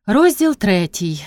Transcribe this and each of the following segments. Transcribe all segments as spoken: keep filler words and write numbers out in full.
Розділ третій.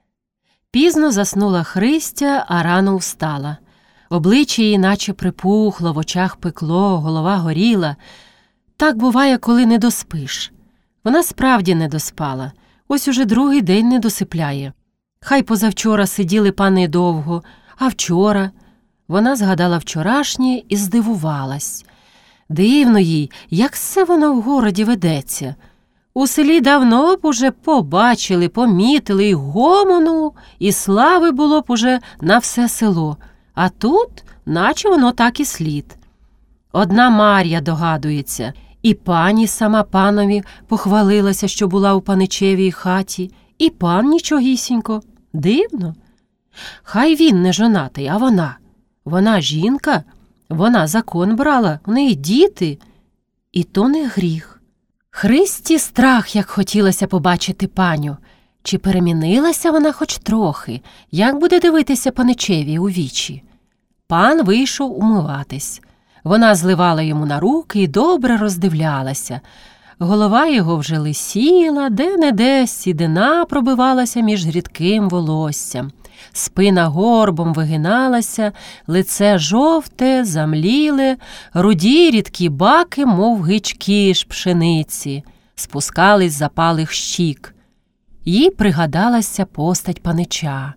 Пізно заснула Христя, а рано встала. Обличчя її наче припухло, в очах пекло, голова горіла. Так буває, коли не доспиш. Вона справді не доспала. Ось уже другий день не досипляє. Хай позавчора сиділи пани довго, а вчора... Вона згадала вчорашнє і здивувалась. Дивно їй, як все воно в городі ведеться. У селі давно б уже побачили, помітили і гомону, і слави було б уже на все село. А тут, наче воно так і слід. Одна Мар'я догадується, і пані сама панові похвалилася, що була у паничевій хаті, і пан нічогісінько. Дивно. Хай він не жонатий, а вона. Вона жінка, вона закон брала, в неї діти. І то не гріх. Христі страх, як хотілося побачити паню. Чи перемінилася вона хоч трохи? Як буде дивитися паничеві у вічі? Пан вийшов умиватись. Вона зливала йому на руки і добре роздивлялася. Голова його вже лисіла, де-не-де сідина пробивалася між рідким волоссям. Спина горбом вигиналася, лице жовте, замліле, руді рідкі баки, мов гички ж пшениці, спускались з запалих щік. Їй пригадалася постать панича.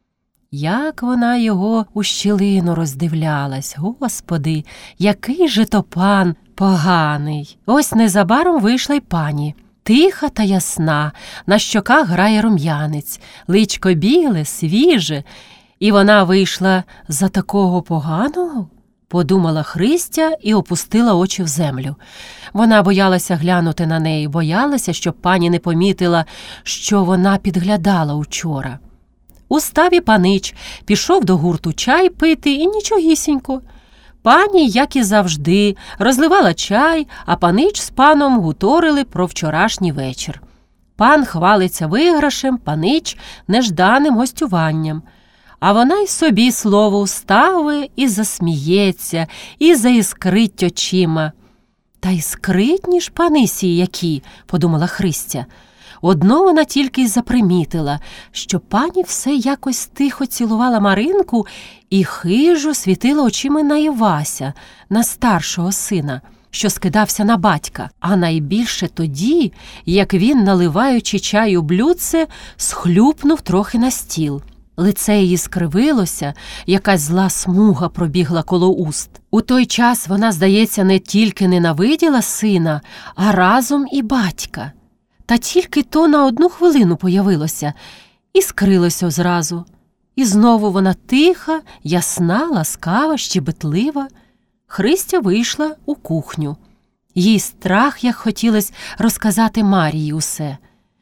Як вона його у щілину роздивлялась. Господи, який же то пан поганий. Ось незабаром вийшла й пані. Тиха та ясна, на щоках грає рум'янець, личко біле, свіже. І вона вийшла за такого поганого? Подумала Христя і опустила очі в землю. Вона боялася глянути на неї, боялася, щоб пані не помітила, що вона підглядала учора. Устав і панич, пішов до гурту чай пити і нічогісінько. Пані, як і завжди, розливала чай, а панич з паном гуторили про вчорашній вечір. Пан хвалиться виграшем, панич – нежданим гостюванням. А вона й собі слово встави і засміється, і заіскрить очима. Та й скритні ж панисі які, подумала Христя. Одно вона тільки й запримітила, що пані все якось тихо цілувала Маринку і хижо світила очима на Івася, на старшого сина, що скидався на батька, а найбільше тоді, як він, наливаючи чай у блюдце, схлюпнув трохи на стіл. Лице її скривилося, якась зла смуга пробігла коло уст. У той час вона, здається, не тільки ненавиділа сина, а разом і батька. Та тільки то на одну хвилину появилося і скрилося зразу. І знову вона тиха, ясна, ласкава, щебетлива. Христя вийшла у кухню. Їй страх, як хотілося розказати Марії усе.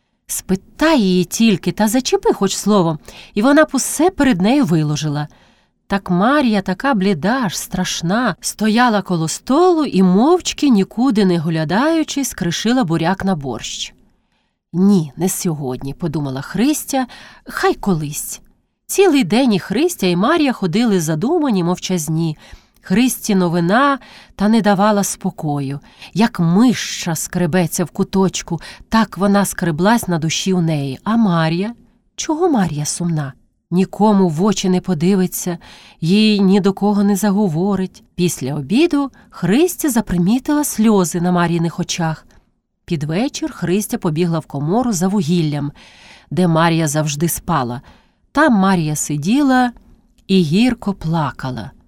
Спитай її тільки та зачепи хоч словом, і вона б усе перед нею виложила. Так Марія, така бліда, аж страшна, стояла коло столу і мовчки, нікуди не оглядаючись, кришила буряк на борщ. «Ні, не сьогодні», – подумала Христя, – «хай колись». Цілий день і Христя, і Марія ходили задумані, мовчазні. Христі новина та не давала спокою. Як мишша скребеться в куточку, так вона скреблась на душі у неї. А Марія? Чого Марія сумна? Нікому в очі не подивиться, їй ні до кого не заговорить. Після обіду Христя запримітила сльози на Мар'їних очах. Під вечір Христя побігла в комору за вугіллям, де Марія завжди спала. Там Марія сиділа і гірко плакала.